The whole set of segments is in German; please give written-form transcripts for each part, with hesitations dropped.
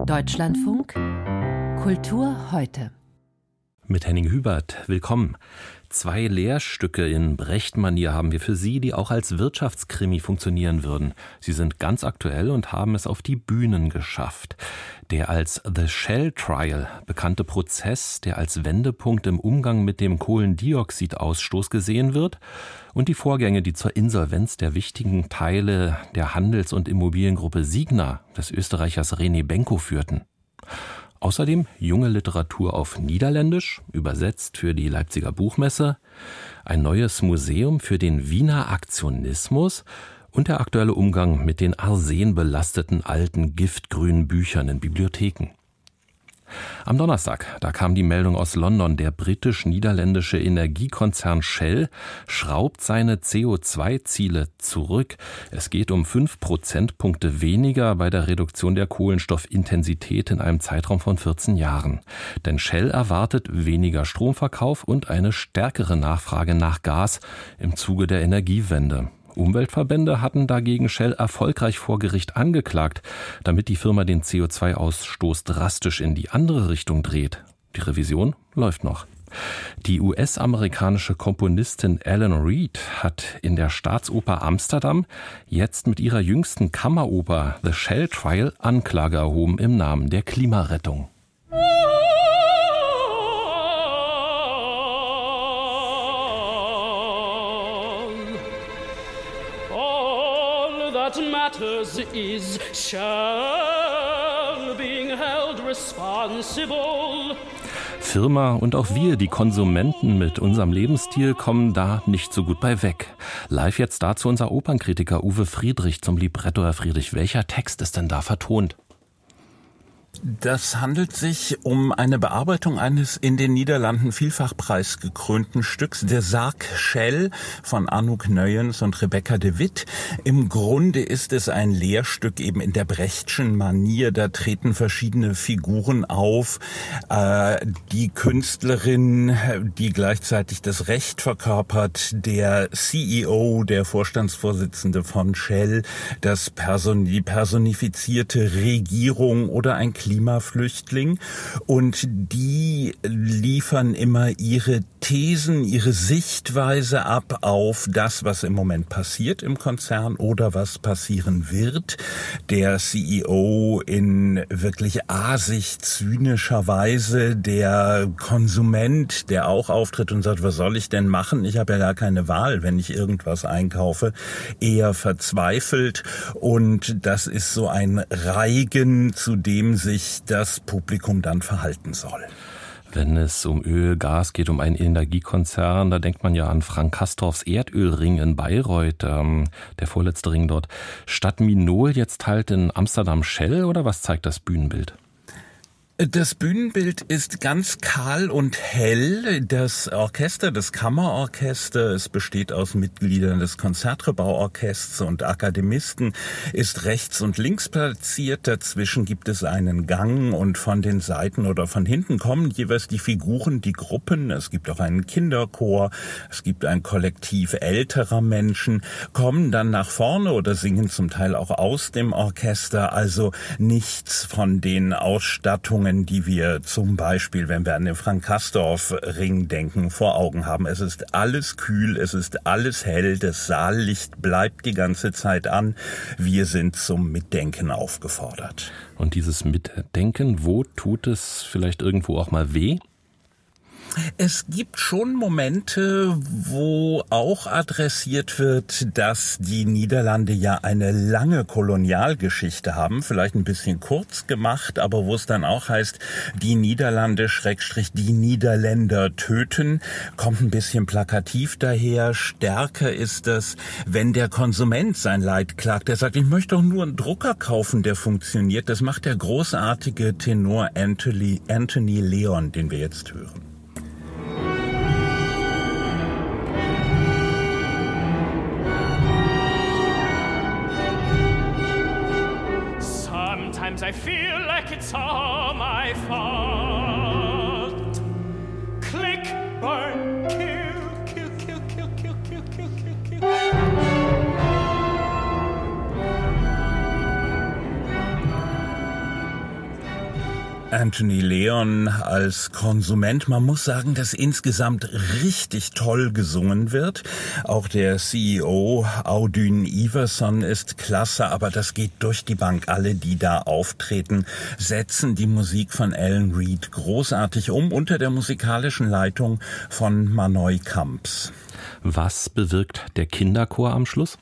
Deutschlandfunk Kultur heute. Mit Henning Hubert, willkommen. 2 Lehrstücke in Brecht-Manier haben wir für Sie, die auch als Wirtschaftskrimi funktionieren würden. Sie sind ganz aktuell und haben es auf die Bühnen geschafft. Der als The Shell Trial bekannte Prozess, der als Wendepunkt im Umgang mit dem Kohlendioxidausstoß gesehen wird, und die Vorgänge, die zur Insolvenz der wichtigen Teile der Handels- und Immobiliengruppe Signa des Österreichers René Benko führten. Außerdem junge Literatur auf Niederländisch, übersetzt für die Leipziger Buchmesse, ein neues Museum für den Wiener Aktionismus und der aktuelle Umgang mit den arsenbelasteten alten giftgrünen Büchern in Bibliotheken. Am Donnerstag, da kam die Meldung aus London, der britisch-niederländische Energiekonzern Shell schraubt seine CO2-Ziele zurück. Es geht um 5 Prozentpunkte weniger bei der Reduktion der Kohlenstoffintensität in einem Zeitraum von 14 Jahren. Denn Shell erwartet weniger Stromverkauf und eine stärkere Nachfrage nach Gas im Zuge der Energiewende. Umweltverbände hatten dagegen Shell erfolgreich vor Gericht angeklagt, damit die Firma den CO2-Ausstoß drastisch in die andere Richtung dreht. Die Revision läuft noch. Die US-amerikanische Komponistin Ellen Reed hat in der Staatsoper Amsterdam jetzt mit ihrer jüngsten Kammeroper The Shell Trial Anklage erhoben im Namen der Klimarettung. What matters is Shell being held responsible. Firma und auch wir, die Konsumenten mit unserem Lebensstil, kommen da nicht so gut bei weg. Live jetzt dazu unser Opernkritiker Uwe Friedrich zum Libretto. Herr Friedrich, welcher Text ist denn da vertont? Das handelt sich um eine Bearbeitung eines in den Niederlanden vielfach preisgekrönten Stücks, der Sarg Shell von Anouk Nuyens und Rebecca de Wit. Im Grunde ist es ein Lehrstück eben in der Brechtschen Manier. Da treten verschiedene Figuren auf. Die Künstlerin, die gleichzeitig das Recht verkörpert, der CEO, der Vorstandsvorsitzende von Shell, die personifizierte Regierung oder ein Klimaflüchtling, und die liefern immer ihre Thesen, ihre Sichtweise ab auf das, was im Moment passiert im Konzern oder was passieren wird. Der CEO in wirklich asig zynischer Weise, der Konsument, der auch auftritt und sagt, was soll ich denn machen? Ich habe ja gar keine Wahl, wenn ich irgendwas einkaufe, eher verzweifelt, und das ist so ein Reigen, zu dem sich das Publikum dann verhalten soll. Wenn es um Öl, Gas geht, um einen Energiekonzern, da denkt man ja an Frank Castorfs Erdölring in Bayreuth, der vorletzte Ring dort. Statt Minol jetzt halt in Amsterdam Shell, oder was zeigt das Bühnenbild? Das Bühnenbild ist ganz kahl und hell. Das Orchester, das Kammerorchester, es besteht aus Mitgliedern des Concertgebouw-Orchesters und Akademisten, ist rechts und links platziert. Dazwischen gibt es einen Gang, und von den Seiten oder von hinten kommen jeweils die Figuren, die Gruppen. Es gibt auch einen Kinderchor, es gibt ein Kollektiv älterer Menschen, kommen dann nach vorne oder singen zum Teil auch aus dem Orchester. Also nichts von den Ausstattungen, die wir zum Beispiel, wenn wir an den Frank-Castorf-Ring denken, vor Augen haben. Es ist alles kühl, es ist alles hell, das Saallicht bleibt die ganze Zeit an. Wir sind zum Mitdenken aufgefordert. Und dieses Mitdenken, wo tut es vielleicht irgendwo auch mal weh? Es gibt schon Momente, wo auch adressiert wird, dass die Niederlande ja eine lange Kolonialgeschichte haben, vielleicht ein bisschen kurz gemacht, aber wo es dann auch heißt, die Niederlande / die Niederländer töten, kommt ein bisschen plakativ daher. Stärker ist es, wenn der Konsument sein Leid klagt. Er sagt, ich möchte doch nur einen Drucker kaufen, der funktioniert. Das macht der großartige Tenor Anthony Leon, den wir jetzt hören. Sometimes I feel like it's all my fault. Click, burn, kill, kill, kill, kill, kill, kill, kill, kill, kill. Anthony Leon als Konsument. Man muss sagen, dass insgesamt richtig toll gesungen wird. Auch der CEO Audun Iverson ist klasse, aber das geht durch die Bank. Alle, die da auftreten, setzen die Musik von Alan Reed großartig um, unter der musikalischen Leitung von Manoj Kamps. Was bewirkt der Kinderchor am Schluss?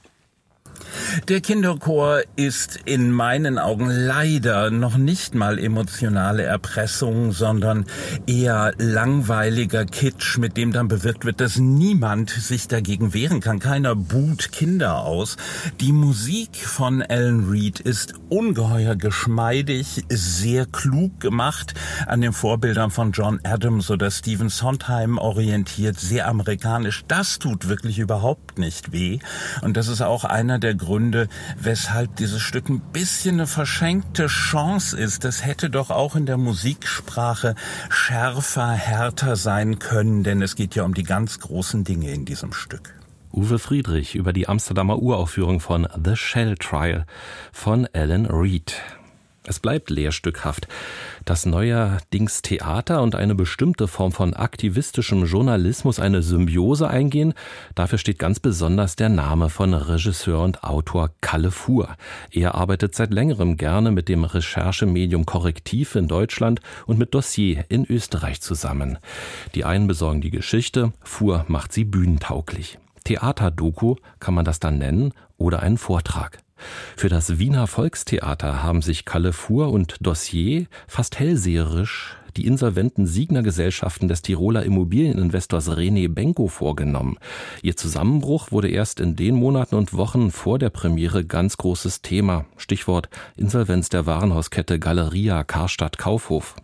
Der Kinderchor ist in meinen Augen leider noch nicht mal emotionale Erpressung, sondern eher langweiliger Kitsch, mit dem dann bewirkt wird, dass niemand sich dagegen wehren kann. Keiner buht Kinder aus. Die Musik von Alan Reed ist ungeheuer geschmeidig, sehr klug gemacht, an den Vorbildern von John Adams oder Stephen Sondheim orientiert, sehr amerikanisch. Das tut wirklich überhaupt nicht weh. Und das ist auch einer der Gründe, weshalb dieses Stück ein bisschen eine verschenkte Chance ist. Das hätte doch auch in der Musiksprache schärfer, härter sein können, denn es geht ja um die ganz großen Dinge in diesem Stück. Uwe Friedrich über die Amsterdamer Uraufführung von The Shell Trial von Alan Reed. Es bleibt lehrstückhaft, dass neuerdings Theater und eine bestimmte Form von aktivistischem Journalismus eine Symbiose eingehen. Dafür steht ganz besonders der Name von Regisseur und Autor Kalle Fuhr. Er arbeitet seit längerem gerne mit dem Recherchemedium Correctiv in Deutschland und mit Dossier in Österreich zusammen. Die einen besorgen die Geschichte, Fuhr macht sie bühnentauglich. Theaterdoku kann man das dann nennen oder einen Vortrag. Für das Wiener Volkstheater haben sich Kalle Fuhr und Dossier fast hellseherisch die insolventen Signa-Gesellschaften des Tiroler Immobilieninvestors René Benko vorgenommen. Ihr Zusammenbruch wurde erst in den Monaten und Wochen vor der Premiere ganz großes Thema. Stichwort Insolvenz der Warenhauskette Galeria Karstadt Kaufhof.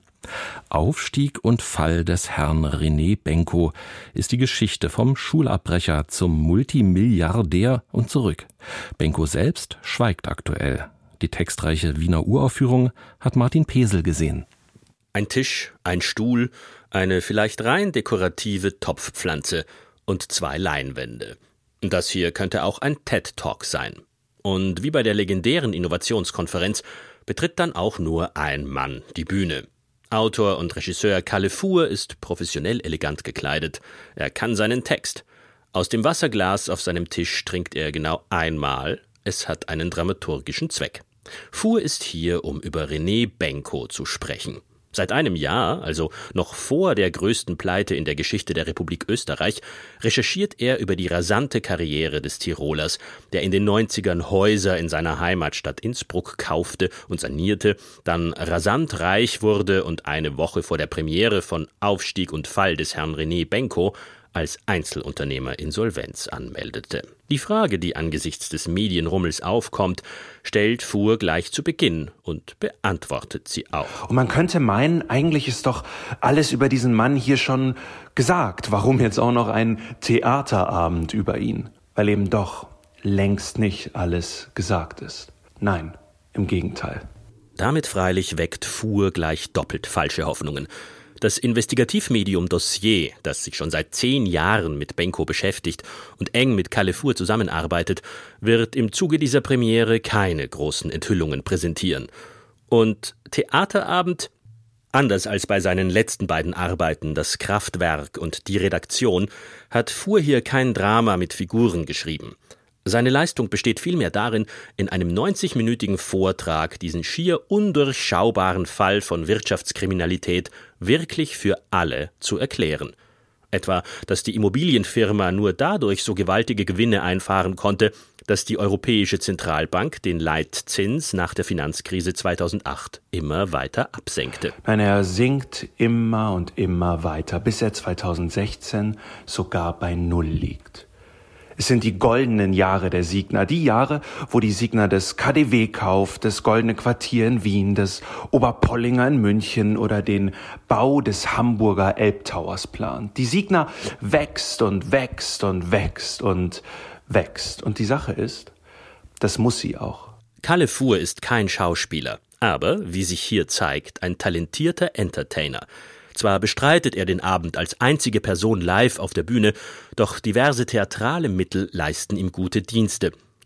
Aufstieg und Fall des Herrn René Benko ist die Geschichte vom Schulabbrecher zum Multimilliardär und zurück. Benko selbst schweigt aktuell. Die textreiche Wiener Uraufführung hat Martin Pesel gesehen. Ein Tisch, ein Stuhl, eine vielleicht rein dekorative Topfpflanze und 2 Leinwände. Das hier könnte auch ein TED-Talk sein. Und wie bei der legendären Innovationskonferenz betritt dann auch nur ein Mann die Bühne. Autor und Regisseur Kalle Fuhr ist professionell elegant gekleidet. Er kann seinen Text. Aus dem Wasserglas auf seinem Tisch trinkt er genau einmal. Es hat einen dramaturgischen Zweck. Fuhr ist hier, um über René Benko zu sprechen. Seit einem Jahr, also noch vor der größten Pleite in der Geschichte der Republik Österreich, recherchiert er über die rasante Karriere des Tirolers, der in den 90ern Häuser in seiner Heimatstadt Innsbruck kaufte und sanierte, dann rasant reich wurde und eine Woche vor der Premiere von Aufstieg und Fall des Herrn René Benko als Einzelunternehmer Insolvenz anmeldete. Die Frage, die angesichts des Medienrummels aufkommt, stellt Fuhr gleich zu Beginn und beantwortet sie auch. Und man könnte meinen, eigentlich ist doch alles über diesen Mann hier schon gesagt. Warum jetzt auch noch ein Theaterabend über ihn? Weil eben doch längst nicht alles gesagt ist. Nein, im Gegenteil. Damit freilich weckt Fuhr gleich doppelt falsche Hoffnungen. Das Investigativmedium Dossier, das sich schon seit 10 Jahren mit Benko beschäftigt und eng mit Kalle Fuhr zusammenarbeitet, wird im Zuge dieser Premiere keine großen Enthüllungen präsentieren. Und Theaterabend? Anders als bei seinen letzten beiden Arbeiten, das Kraftwerk und die Redaktion, hat Fuhr hier kein Drama mit Figuren geschrieben. Seine Leistung besteht vielmehr darin, in einem 90-minütigen Vortrag diesen schier undurchschaubaren Fall von Wirtschaftskriminalität wirklich für alle zu erklären. Etwa, dass die Immobilienfirma nur dadurch so gewaltige Gewinne einfahren konnte, dass die Europäische Zentralbank den Leitzins nach der Finanzkrise 2008 immer weiter absenkte. Nein, er sinkt immer und immer weiter, bis er 2016 sogar bei 0 liegt. Es sind die goldenen Jahre der Signa, die Jahre, wo die Signa das KaDeWe kauft, das Goldene Quartier in Wien, das Oberpollinger in München oder den Bau des Hamburger Elbtowers plant. Die Signa wächst und wächst und wächst und wächst. Und die Sache ist, das muss sie auch. Kalle Fuhr ist kein Schauspieler, aber, wie sich hier zeigt, ein talentierter Entertainer. Zwar bestreitet er den Abend als einzige Person live auf der Bühne, doch diverse theatrale Mittel leisten ihm gute Dienste.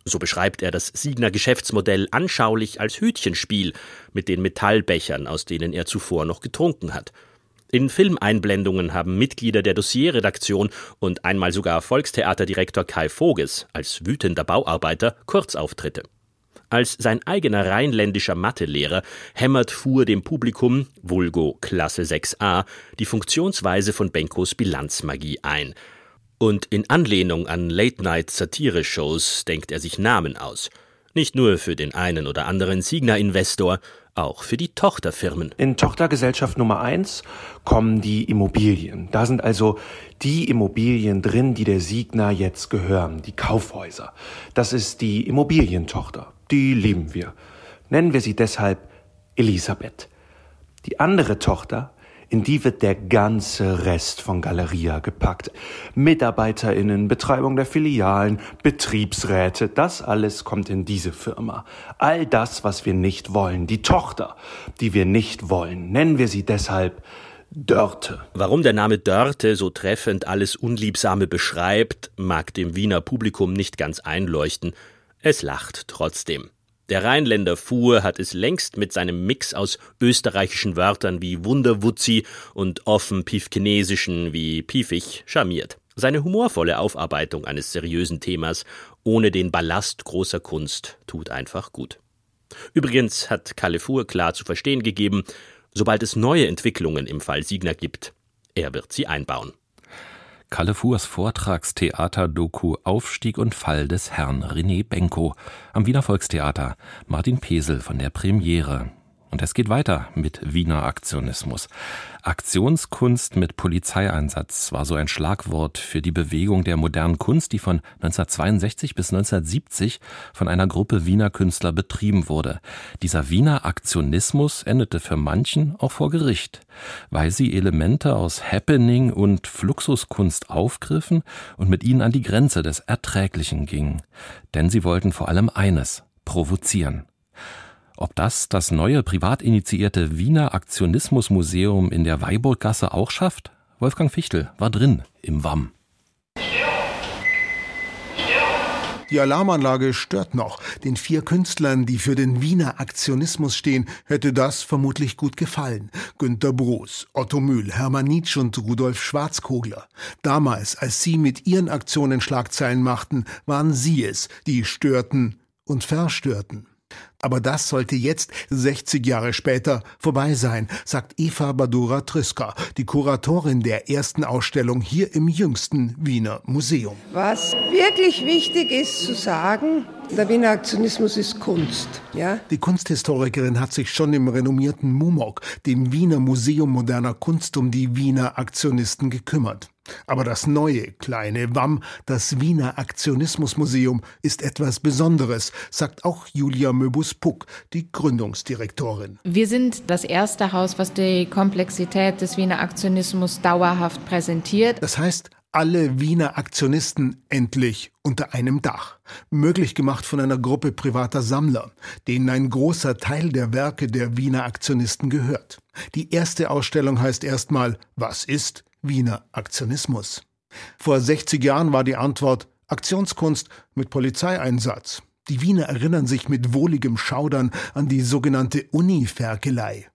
So beschreibt er das Signer Geschäftsmodell anschaulich als Hütchenspiel mit den Metallbechern, aus denen er zuvor noch getrunken hat. In Filmeinblendungen haben Mitglieder der Dossierredaktion und einmal sogar Volkstheaterdirektor Kai Voges als wütender Bauarbeiter Kurzauftritte. Als sein eigener rheinländischer Mathelehrer hämmert Fuhr dem Publikum, vulgo Klasse 6a, die Funktionsweise von Benkos Bilanzmagie ein. Und in Anlehnung an Late-Night-Satire-Shows denkt er sich Namen aus. Nicht nur für den einen oder anderen Signa-Investor, auch für die Tochterfirmen. In Tochtergesellschaft Nummer 1 kommen die Immobilien. Da sind also die Immobilien drin, die der Signa jetzt gehören, die Kaufhäuser. Das ist die Immobilientochter. Die lieben wir. Nennen wir sie deshalb Elisabeth. Die andere Tochter, in die wird der ganze Rest von Galeria gepackt. MitarbeiterInnen, Betreibung der Filialen, Betriebsräte, das alles kommt in diese Firma. All das, was wir nicht wollen, die Tochter, die wir nicht wollen, nennen wir sie deshalb Dörte. Warum der Name Dörte so treffend alles Unliebsame beschreibt, mag dem Wiener Publikum nicht ganz einleuchten. Es lacht trotzdem. Der Rheinländer Fuhr hat es längst mit seinem Mix aus österreichischen Wörtern wie Wunderwutzi und offen piefchinesischen wie piefig charmiert. Seine humorvolle Aufarbeitung eines seriösen Themas ohne den Ballast großer Kunst tut einfach gut. Übrigens hat Kalle Fuhr klar zu verstehen gegeben, sobald es neue Entwicklungen im Fall Signa gibt, er wird sie einbauen. Kalle Fuhrs Vortragstheater-Doku Aufstieg und Fall des Herrn René Benko am Wiener Volkstheater. Martin Pesel von der Premiere. Und es geht weiter mit Wiener Aktionismus. Aktionskunst mit Polizeieinsatz war so ein Schlagwort für die Bewegung der modernen Kunst, die von 1962 bis 1970 von einer Gruppe Wiener Künstler betrieben wurde. Dieser Wiener Aktionismus endete für manchen auch vor Gericht, weil sie Elemente aus Happening und Fluxuskunst aufgriffen und mit ihnen an die Grenze des Erträglichen gingen. Denn sie wollten vor allem eines: provozieren. Ob das neue privat initiierte Wiener Aktionismusmuseum in der Weiburggasse auch schafft? Wolfgang Fichtel war drin im WAM. Die Alarmanlage stört noch. Den 4 Künstlern, die für den Wiener Aktionismus stehen, hätte das vermutlich gut gefallen. Günter Bruß, Otto Mühl, Hermann Nitsch und Rudolf Schwarzkogler. Damals, als sie mit ihren Aktionen Schlagzeilen machten, waren sie es, die störten und verstörten. Aber das sollte jetzt, 60 Jahre später, vorbei sein, sagt Eva Badura-Triska, die Kuratorin der ersten Ausstellung hier im jüngsten Wiener Museum. Was wirklich wichtig ist zu sagen, der Wiener Aktionismus ist Kunst. Ja? Die Kunsthistorikerin hat sich schon im renommierten MUMOG, dem Wiener Museum moderner Kunst, um die Wiener Aktionisten gekümmert. Aber das neue, kleine WAM, das Wiener Aktionismusmuseum, ist etwas Besonderes, sagt auch Julia Möbus-Puck, die Gründungsdirektorin. Wir sind das erste Haus, was die Komplexität des Wiener Aktionismus dauerhaft präsentiert. Das heißt, alle Wiener Aktionisten endlich unter einem Dach. Möglich gemacht von einer Gruppe privater Sammler, denen ein großer Teil der Werke der Wiener Aktionisten gehört. Die erste Ausstellung heißt erstmal: Was ist Wiener Aktionismus? Vor 60 Jahren war die Antwort Aktionskunst mit Polizeieinsatz. Die Wiener erinnern sich mit wohligem Schaudern an die sogenannte Uni-Ferkelei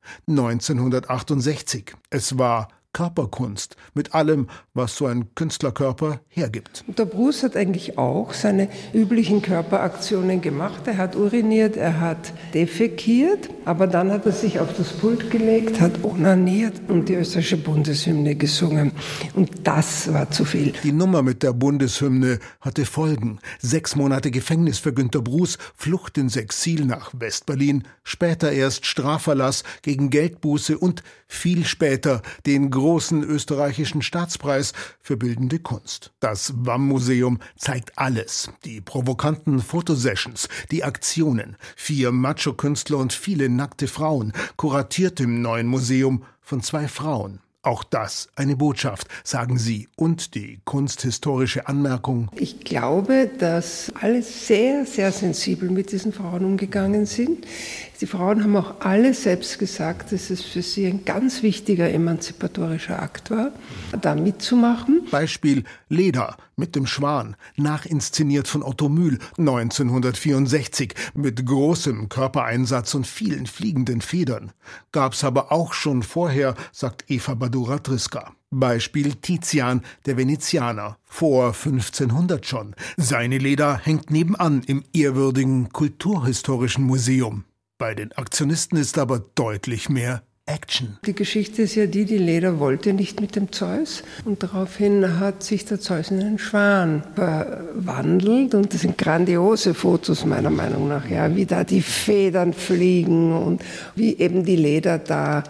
1968. Es war Körperkunst mit allem, was so ein Künstlerkörper hergibt. Und der Bruß hat eigentlich auch seine üblichen Körperaktionen gemacht. Er hat uriniert, er hat defekiert, aber dann hat er sich auf das Pult gelegt, hat onaniert und die österreichische Bundeshymne gesungen. Und das war zu viel. Die Nummer mit der Bundeshymne hatte Folgen. 6 Monate Gefängnis für Günter Bruß, Flucht ins Exil nach Westberlin, später erst Strafverlass gegen Geldbuße und viel später den großen österreichischen Staatspreis für bildende Kunst. Das WAM-Museum zeigt alles. Die provokanten Fotosessions, die Aktionen, 4 Macho-Künstler und viele nackte Frauen, kuratiert im neuen Museum von 2 Frauen. Auch das eine Botschaft, sagen sie. Und die kunsthistorische Anmerkung: Ich glaube, dass alle sehr, sehr sensibel mit diesen Frauen umgegangen sind. Die Frauen haben auch alle selbst gesagt, dass es für sie ein ganz wichtiger emanzipatorischer Akt war, da mitzumachen. Beispiel Leda mit dem Schwan, nachinszeniert von Otto Mühl 1964 mit großem Körpereinsatz und vielen fliegenden Federn. Gab's aber auch schon vorher, sagt Eva Badura-Triska. Beispiel Tizian, der Venezianer, vor 1500 schon. Seine Leda hängt nebenan im ehrwürdigen Kulturhistorischen Museum. Bei den Aktionisten ist aber deutlich mehr Action. Die Geschichte ist ja die Leda wollte nicht mit dem Zeus und daraufhin hat sich der Zeus in einen Schwan verwandelt und das sind grandiose Fotos meiner Meinung nach, ja, wie da die Federn fliegen und wie eben die Leda da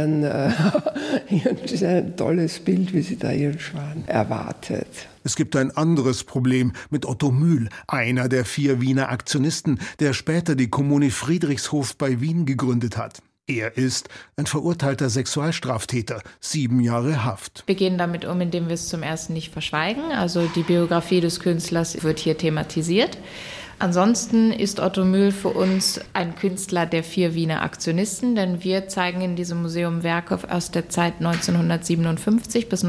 das ist ein tolles Bild, wie sie da ihren Schwan erwartet. Es gibt ein anderes Problem mit Otto Mühl, einer der 4 Wiener Aktionisten, der später die Kommune Friedrichshof bei Wien gegründet hat. Er ist ein verurteilter Sexualstraftäter, 7 Jahre Haft. Wir gehen damit um, indem wir es zum Ersten nicht verschweigen. Also die Biografie des Künstlers wird hier thematisiert. Ansonsten ist Otto Mühl für uns ein Künstler der 4 Wiener Aktionisten, denn wir zeigen in diesem Museum Werke aus der Zeit 1957 bis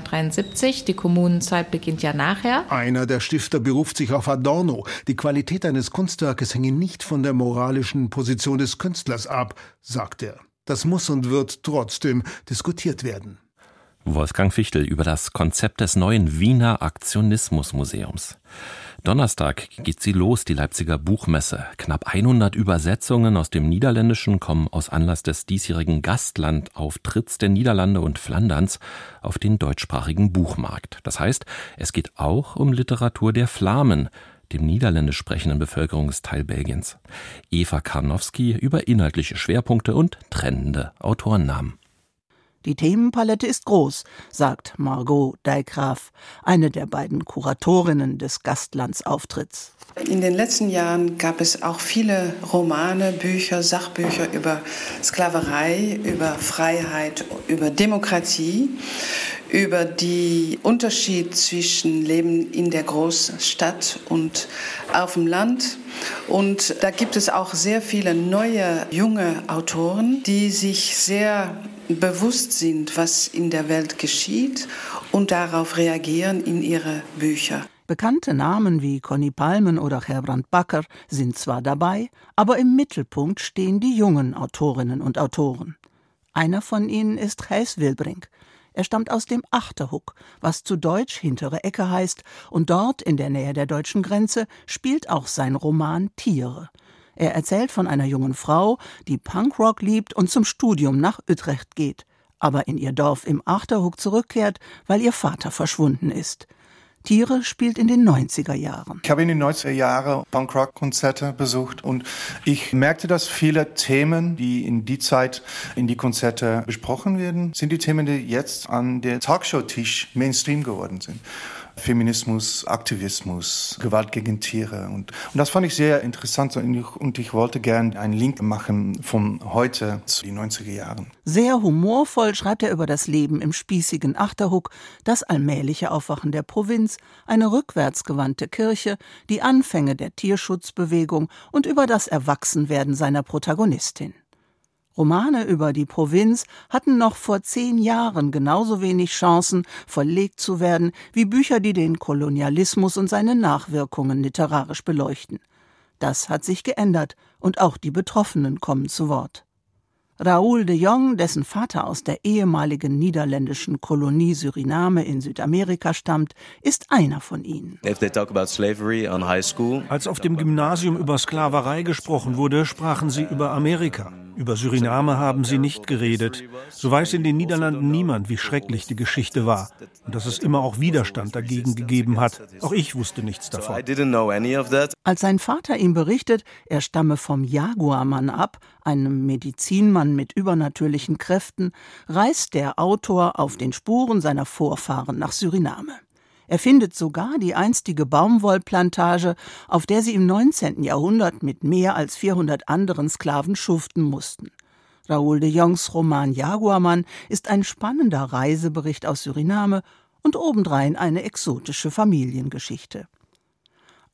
1973. Die Kommunenzeit beginnt ja nachher. Einer der Stifter beruft sich auf Adorno. Die Qualität eines Kunstwerkes hänge nicht von der moralischen Position des Künstlers ab, sagt er. Das muss und wird trotzdem diskutiert werden. Wolfgang Fichtel über das Konzept des neuen Wiener Aktionismusmuseums. Donnerstag geht sie los, die Leipziger Buchmesse. Knapp 100 Übersetzungen aus dem Niederländischen kommen aus Anlass des diesjährigen Gastlandauftritts der Niederlande und Flanderns auf den deutschsprachigen Buchmarkt. Das heißt, es geht auch um Literatur der Flamen, dem niederländisch sprechenden Bevölkerungsteil Belgiens. Eva Karnowski über inhaltliche Schwerpunkte und trendende Autorennamen. Die Themenpalette ist groß, sagt Margot Dijkgraaf, eine der beiden Kuratorinnen des Gastlandsauftritts. In den letzten Jahren gab es auch viele Romane, Bücher, Sachbücher über Sklaverei, über Freiheit, über Demokratie, über den Unterschied zwischen Leben in der Großstadt und auf dem Land. Und da gibt es auch sehr viele neue, junge Autoren, die sich sehr bewusst sind, was in der Welt geschieht und darauf reagieren in ihre Bücher. Bekannte Namen wie Conny Palmen oder Gerbrand Bakker sind zwar dabei, aber im Mittelpunkt stehen die jungen Autorinnen und Autoren. Einer von ihnen ist Gijs Wilbrink. Er stammt aus dem Achterhoek, was zu Deutsch hintere Ecke heißt, und dort in der Nähe der deutschen Grenze spielt auch sein Roman Tiere. Er erzählt von einer jungen Frau, die Punkrock liebt und zum Studium nach Utrecht geht, aber in ihr Dorf im Achterhoek zurückkehrt, weil ihr Vater verschwunden ist. Tiere spielt in den 90er Jahren. Ich habe in den 90er Jahren Punkrock-Konzerte besucht und ich merkte, dass viele Themen, die in die Zeit in die Konzerte besprochen werden, sind die Themen, die jetzt an der Talkshow-Tisch Mainstream geworden sind. Feminismus, Aktivismus, Gewalt gegen Tiere. Und das fand ich sehr interessant und ich wollte gerne einen Link machen von heute zu den 90er Jahren. Sehr humorvoll schreibt er über das Leben im spießigen Achterhoek, das allmähliche Aufwachen der Provinz, eine rückwärtsgewandte Kirche, die Anfänge der Tierschutzbewegung und über das Erwachsenwerden seiner Protagonistin. Romane über die Provinz hatten noch vor 10 Jahren genauso wenig Chancen, verlegt zu werden, wie Bücher, die den Kolonialismus und seine Nachwirkungen literarisch beleuchten. Das hat sich geändert und auch die Betroffenen kommen zu Wort. Raoul de Jong, dessen Vater aus der ehemaligen niederländischen Kolonie Suriname in Südamerika stammt, ist einer von ihnen. Als auf dem Gymnasium über Sklaverei gesprochen wurde, sprachen sie über Amerika. Über Suriname haben sie nicht geredet. So weiß in den Niederlanden niemand, wie schrecklich die Geschichte war und dass es immer auch Widerstand dagegen gegeben hat. Auch ich wusste nichts davon. Als sein Vater ihm berichtet, er stamme vom Jaguarmann ab, einem Medizinmann mit übernatürlichen Kräften, reist der Autor auf den Spuren seiner Vorfahren nach Suriname. Er findet sogar die einstige Baumwollplantage, auf der sie im 19. Jahrhundert mit mehr als 400 anderen Sklaven schuften mussten. Raoul de Jongs Roman Jaguarmann ist ein spannender Reisebericht aus Suriname und obendrein eine exotische Familiengeschichte.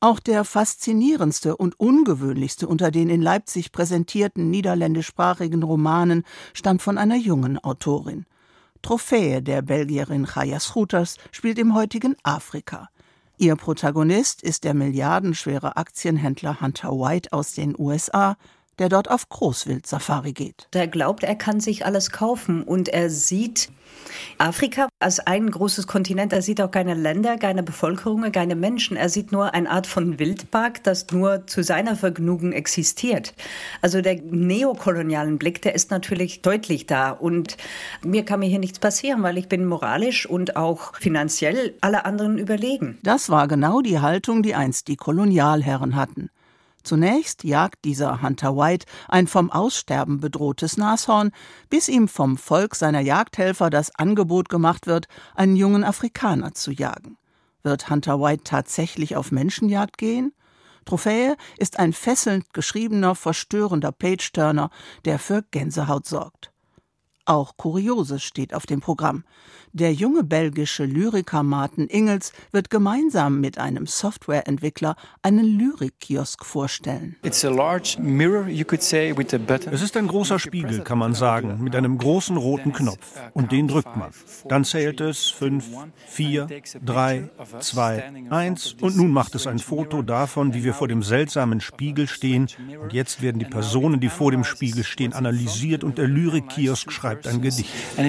Auch der faszinierendste und ungewöhnlichste unter den in Leipzig präsentierten niederländischsprachigen Romanen stammt von einer jungen Autorin. Trophäe der Belgierin Chaya Schroeters spielt im heutigen Afrika. Ihr Protagonist ist der milliardenschwere Aktienhändler Hunter White aus den USA, der dort auf Großwild-Safari geht. Der glaubt, er kann sich alles kaufen und er sieht Afrika als ein großes Kontinent. Er sieht auch keine Länder, keine Bevölkerung, keine Menschen. Er sieht nur eine Art von Wildpark, das nur zu seiner Vergnügen existiert. Also der neokolonialen Blick, der ist natürlich deutlich da. Und mir kann hier nichts passieren, weil ich bin moralisch und auch finanziell alle anderen überlegen. Das war genau die Haltung, die einst die Kolonialherren hatten. Zunächst jagt dieser Hunter White ein vom Aussterben bedrohtes Nashorn, bis ihm vom Volk seiner Jagdhelfer das Angebot gemacht wird, einen jungen Afrikaner zu jagen. Wird Hunter White tatsächlich auf Menschenjagd gehen? Trophäe ist ein fesselnd geschriebener, verstörender Page-Turner, der für Gänsehaut sorgt. Auch Kurioses steht auf dem Programm. Der junge belgische Lyriker Maarten Ingels wird gemeinsam mit einem Softwareentwickler einen Lyrikkiosk vorstellen. Es ist ein großer Spiegel, kann man sagen, mit einem großen roten Knopf. Und den drückt man. Dann zählt es 5, 4, 3, 2, 1 und nun macht es ein Foto davon, wie wir vor dem seltsamen Spiegel stehen. Und jetzt werden die Personen, die vor dem Spiegel stehen, analysiert und der Lyrikkiosk schreibt ein Gedicht.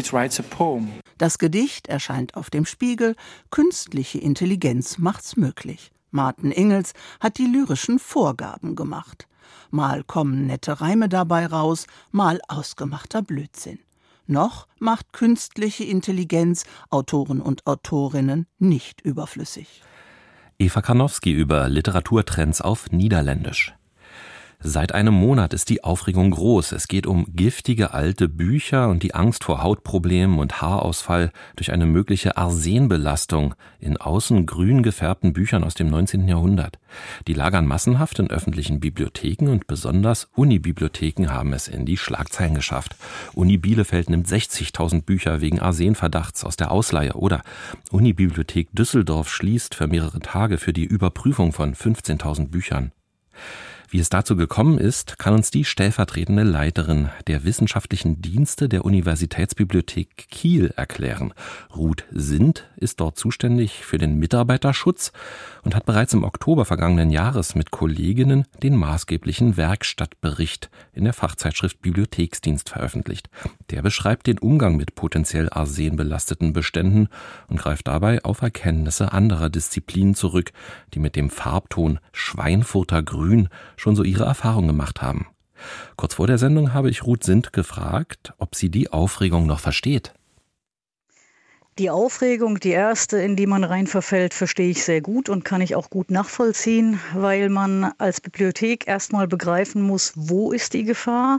Das Gedicht erscheint auf dem Spiegel, künstliche Intelligenz macht's möglich. Maarten Ingels hat die lyrischen Vorgaben gemacht. Mal kommen nette Reime dabei raus, mal ausgemachter Blödsinn. Noch macht künstliche Intelligenz Autoren und Autorinnen nicht überflüssig. Eva Karnowski über Literaturtrends auf Niederländisch. Seit einem Monat ist die Aufregung groß. Es geht um giftige alte Bücher und die Angst vor Hautproblemen und Haarausfall durch eine mögliche Arsenbelastung in außen grün gefärbten Büchern aus dem 19. Jahrhundert. Die lagern massenhaft in öffentlichen Bibliotheken und besonders Unibibliotheken haben es in die Schlagzeilen geschafft. Uni Bielefeld nimmt 60.000 Bücher wegen Arsenverdachts aus der Ausleihe oder Unibibliothek Düsseldorf schließt für mehrere Tage für die Überprüfung von 15.000 Büchern. Wie es dazu gekommen ist, kann uns die stellvertretende Leiterin der wissenschaftlichen Dienste der Universitätsbibliothek Kiel erklären. Ruth Sindt ist dort zuständig für den Mitarbeiterschutz und hat bereits im Oktober vergangenen Jahres mit Kolleginnen den maßgeblichen Werkstattbericht in der Fachzeitschrift Bibliotheksdienst veröffentlicht. Der beschreibt den Umgang mit potenziell arsenbelasteten Beständen und greift dabei auf Erkenntnisse anderer Disziplinen zurück, die mit dem Farbton Schweinfurter Grün schon so ihre Erfahrungen gemacht haben. Kurz vor der Sendung habe ich Ruth Sindt gefragt, ob sie die Aufregung noch versteht. Die Aufregung, die erste, in die man rein verfällt, verstehe ich sehr gut und kann ich auch gut nachvollziehen, weil man als Bibliothek erstmal begreifen muss, wo ist die Gefahr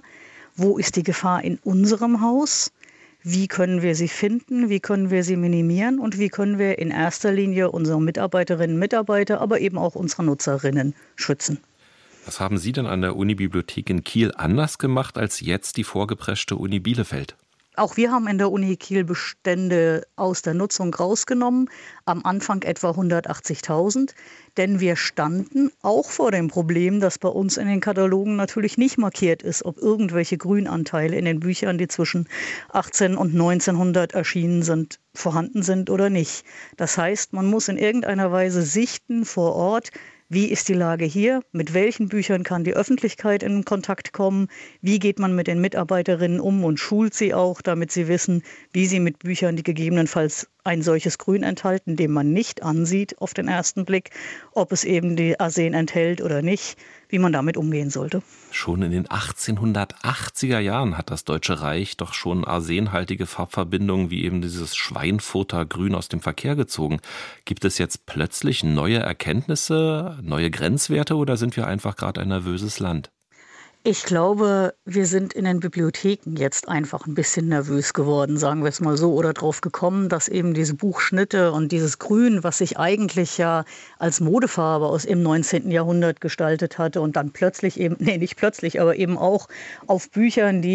in unserem Haus, wie können wir sie finden, wie können wir sie minimieren und wie können wir in erster Linie unsere Mitarbeiterinnen und Mitarbeiter, aber eben auch unsere Nutzerinnen schützen. Was haben Sie denn an der Unibibliothek in Kiel anders gemacht als jetzt die vorgepreschte Uni Bielefeld? Auch wir haben in der Uni Kiel Bestände aus der Nutzung rausgenommen, am Anfang etwa 180.000, denn wir standen auch vor dem Problem, dass bei uns in den Katalogen natürlich nicht markiert ist, ob irgendwelche Grünanteile in den Büchern, die zwischen 18 und 1900 erschienen sind, vorhanden sind oder nicht. Das heißt, man muss in irgendeiner Weise sichten vor Ort, wie ist die Lage hier? Mit welchen Büchern kann die Öffentlichkeit in Kontakt kommen? Wie geht man mit den Mitarbeiterinnen um und schult sie auch, damit sie wissen, wie sie mit Büchern, die gegebenenfalls ein solches Grün enthalten, dem man nicht ansieht auf den ersten Blick, ob es eben die Arsen enthält oder nicht, wie man damit umgehen sollte. Schon in den 1880er Jahren hat das Deutsche Reich doch schon arsenhaltige Farbverbindungen wie eben dieses Schweinfurter Grün aus dem Verkehr gezogen. Gibt es jetzt plötzlich neue Erkenntnisse, neue Grenzwerte oder sind wir einfach gerade ein nervöses Land? Ich glaube, wir sind in den Bibliotheken jetzt einfach ein bisschen nervös geworden, sagen wir es mal so, oder drauf gekommen, dass eben diese Buchschnitte und dieses Grün, was sich eigentlich ja als Modefarbe aus im 19. Jahrhundert gestaltet hatte und dann plötzlich eben, nicht plötzlich, aber eben auch auf Büchern, die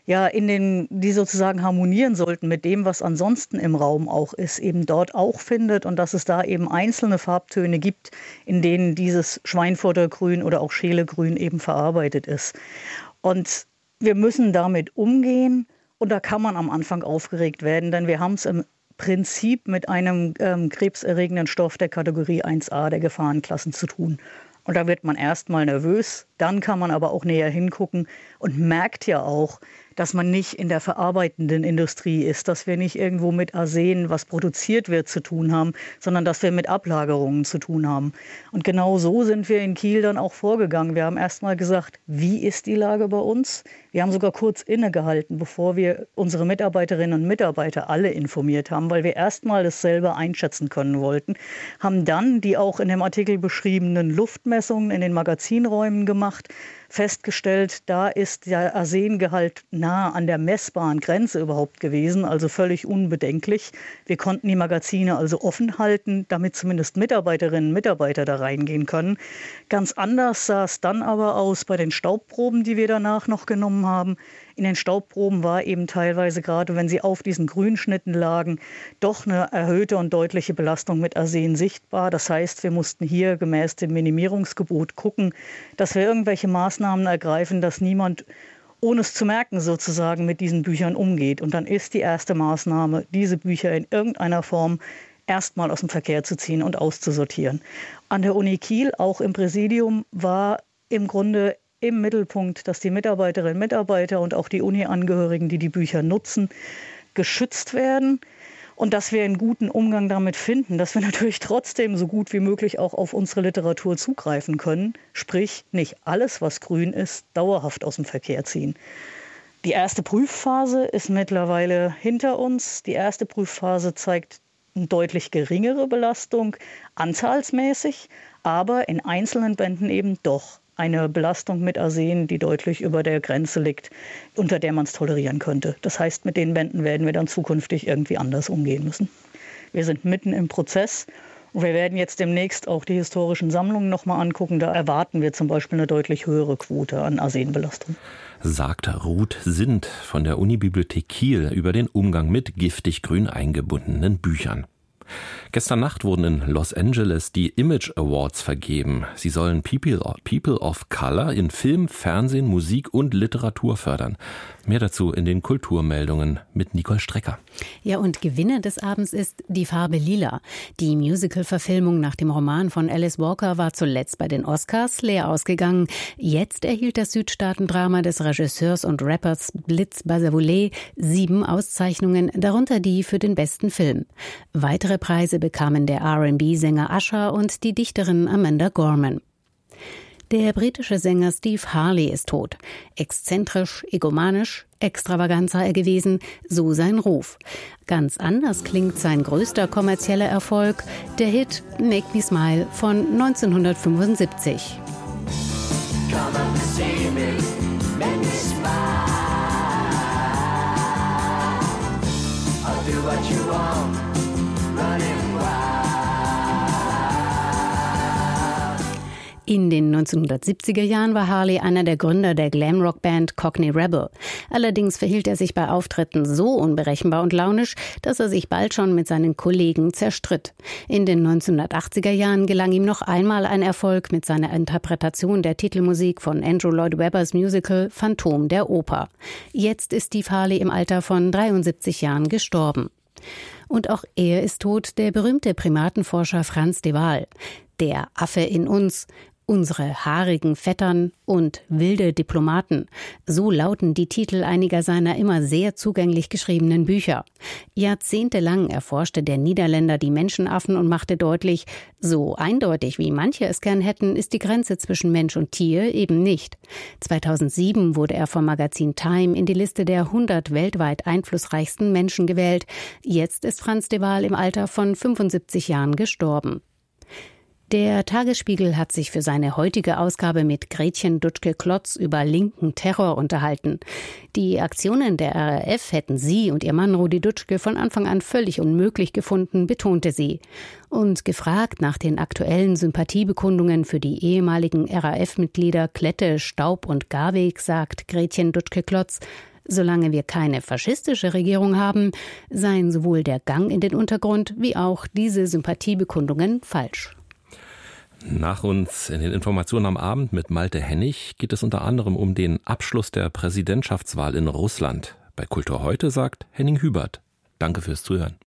die sozusagen harmonieren sollten mit dem, was ansonsten im Raum auch ist, eben dort auch findet und dass es da eben einzelne Farbtöne gibt, in denen dieses Schweinfurter Grün oder auch Scheelegrün eben verarbeitet ist. Und wir müssen damit umgehen und da kann man am Anfang aufgeregt werden, denn wir haben es im Prinzip mit einem krebserregenden Stoff der Kategorie 1a der Gefahrenklassen zu tun. Und da wird man erstmal nervös, dann kann man aber auch näher hingucken und merkt ja auch, dass man nicht in der verarbeitenden Industrie ist, dass wir nicht irgendwo mit Arsen, was produziert wird, zu tun haben, sondern dass wir mit Ablagerungen zu tun haben. Und genau so sind wir in Kiel dann auch vorgegangen. Wir haben erstmal gesagt, wie ist die Lage bei uns? Wir haben sogar kurz innegehalten, bevor wir unsere Mitarbeiterinnen und Mitarbeiter alle informiert haben, weil wir erstmal das selber einschätzen können wollten, haben dann die auch in dem Artikel beschriebenen Luftmessungen in den Magazinräumen gemacht, festgestellt, da ist der Arsengehalt nah an der messbaren Grenze überhaupt gewesen, also völlig unbedenklich. Wir konnten die Magazine also offen halten, damit zumindest Mitarbeiterinnen und Mitarbeiter da reingehen können. Ganz anders sah es dann aber aus bei den Staubproben, die wir danach noch genommen haben. In den Staubproben war eben teilweise, gerade wenn sie auf diesen Grünschnitten lagen, doch eine erhöhte und deutliche Belastung mit Arsen sichtbar. Das heißt, wir mussten hier gemäß dem Minimierungsgebot gucken, dass wir irgendwelche Maßnahmen ergreifen, dass niemand, ohne es zu merken sozusagen, mit diesen Büchern umgeht. Und dann ist die erste Maßnahme, diese Bücher in irgendeiner Form erstmal aus dem Verkehr zu ziehen und auszusortieren. An der Uni Kiel, auch im Präsidium, war im Grunde im Mittelpunkt, dass die Mitarbeiterinnen und Mitarbeiter und auch die Uni-Angehörigen, die die Bücher nutzen, geschützt werden und dass wir einen guten Umgang damit finden, dass wir natürlich trotzdem so gut wie möglich auch auf unsere Literatur zugreifen können, sprich nicht alles, was grün ist, dauerhaft aus dem Verkehr ziehen. Die erste Prüfphase ist mittlerweile hinter uns. Die erste Prüfphase zeigt eine deutlich geringere Belastung, anzahlsmäßig, aber in einzelnen Bänden eben doch eine Belastung mit Arsen, die deutlich über der Grenze liegt, unter der man es tolerieren könnte. Das heißt, mit den Bänden werden wir dann zukünftig irgendwie anders umgehen müssen. Wir sind mitten im Prozess und wir werden jetzt demnächst auch die historischen Sammlungen nochmal angucken. Da erwarten wir zum Beispiel eine deutlich höhere Quote an Arsenbelastung. Sagt Ruth Sindt von der Unibibliothek Kiel über den Umgang mit giftig grün eingebundenen Büchern. Gestern Nacht wurden in Los Angeles die Image Awards vergeben. Sie sollen People of Color in Film, Fernsehen, Musik und Literatur fördern. Mehr dazu in den Kulturmeldungen mit Nicole Strecker. Ja, und Gewinner des Abends ist Die Farbe Lila. Die Musical-Verfilmung nach dem Roman von Alice Walker war zuletzt bei den Oscars leer ausgegangen. Jetzt erhielt das Südstaatendrama des Regisseurs und Rappers Blitz Bazavoulet 7 Auszeichnungen, darunter die für den besten Film. Weitere Preise bekamen der R&B-Sänger Usher und die Dichterin Amanda Gorman. Der britische Sänger Steve Harley ist tot. Exzentrisch, egomanisch, extravagant sei er gewesen, so sein Ruf. Ganz anders klingt sein größter kommerzieller Erfolg, der Hit Make Me Smile von 1975. Come and see me, make me smile. I'll do what you want, running wild. In den 1970er Jahren war Harley einer der Gründer der Glamrock-Band Cockney Rebel. Allerdings verhielt er sich bei Auftritten so unberechenbar und launisch, dass er sich bald schon mit seinen Kollegen zerstritt. In den 1980er Jahren gelang ihm noch einmal ein Erfolg mit seiner Interpretation der Titelmusik von Andrew Lloyd Webbers Musical Phantom der Oper. Jetzt ist Steve Harley im Alter von 73 Jahren gestorben. Und auch er ist tot, der berühmte Primatenforscher Frans de Waal. Der Affe in uns, unsere haarigen Vettern und wilde Diplomaten. So lauten die Titel einiger seiner immer sehr zugänglich geschriebenen Bücher. Jahrzehntelang erforschte der Niederländer die Menschenaffen und machte deutlich, so eindeutig wie manche es gern hätten, ist die Grenze zwischen Mensch und Tier eben nicht. 2007 wurde er vom Magazin Time in die Liste der 100 weltweit einflussreichsten Menschen gewählt. Jetzt ist Frans de Waal im Alter von 75 Jahren gestorben. Der Tagesspiegel hat sich für seine heutige Ausgabe mit Gretchen Dutschke-Klotz über linken Terror unterhalten. Die Aktionen der RAF hätten sie und ihr Mann Rudi Dutschke von Anfang an völlig unmöglich gefunden, betonte sie. Und gefragt nach den aktuellen Sympathiebekundungen für die ehemaligen RAF-Mitglieder Klette, Staub und Garweg, sagt Gretchen Dutschke-Klotz, Solange wir keine faschistische Regierung haben, seien sowohl der Gang in den Untergrund wie auch diese Sympathiebekundungen falsch. Nach uns in den Informationen am Abend mit Malte Hennig geht es unter anderem um den Abschluss der Präsidentschaftswahl in Russland. Bei Kultur heute sagt Henning Hubert. Danke fürs Zuhören.